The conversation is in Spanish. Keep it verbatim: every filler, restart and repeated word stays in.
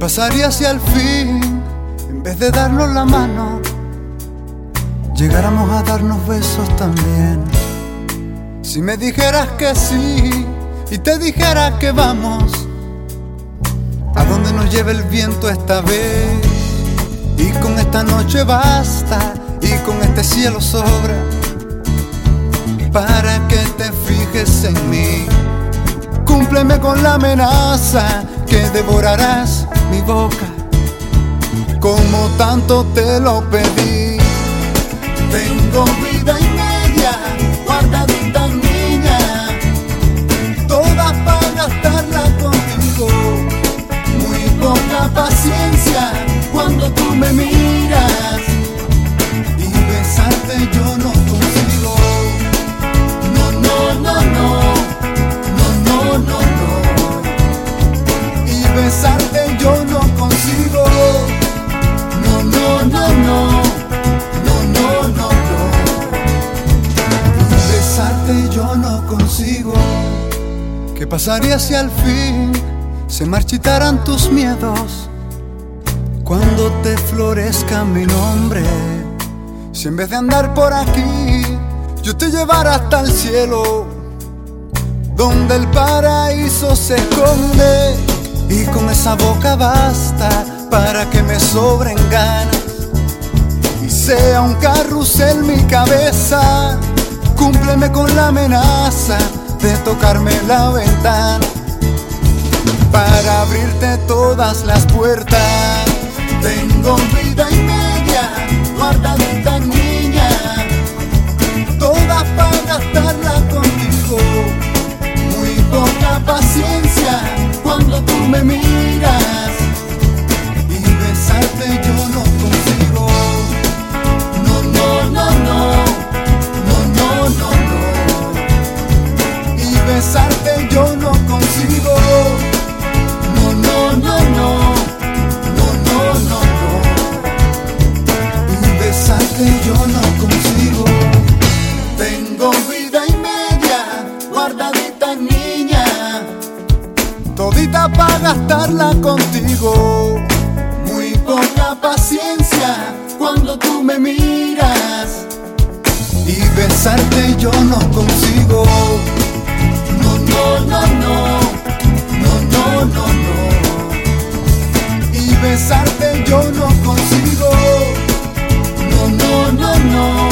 pasaría si al fin, en vez de darnos la mano, llegáramos a darnos besos también? Si me dijeras que sí y te dijera que vamos a donde nos lleve el viento esta vez, y con esta noche basta y con este cielo sobra para que te fijes en mí. Cúmpleme con la amenaza que devorarás mi boca como tanto te lo pedí. Tengo vida y media guardadita, niña, toda para gastarla contigo. Muy poca paciencia cuando tú me miras, y besarte yo no consigo. No, no, no, no, no, no, no, no. Y besarte yo no consigo. No, no, no, no, no, no, no, no. Y besarte yo no consigo. ¿Qué pasaría si al fin se marchitaran tus miedos cuando te florezca mi nombre? Si en vez de andar por aquí yo te llevara hasta el cielo, donde el paraíso se esconde, y con esa boca basta para que me sobren ganas y sea un carrusel mi cabeza. Cúmpleme con la amenaza de tocarme la ventana para abrirte todas las puertas. Tengo vida y media guardadita, niña, toda para gastarla contigo. Muy poca paciencia cuando tú me miras, y besarte yo no consigo. No, no, no, no, no, no, no, no. Y besarte yo no consigo. No, no, no, no, no, no, no, no. Y besarte yo no consigo. Tengo vida y media guardadita, niña, todita para gastarla contigo. Muy poca paciencia cuando tú me miras, y besarte yo no consigo. No, no, no, no, no, no, no, no. Y besarte yo no consigo. No, no, no, no.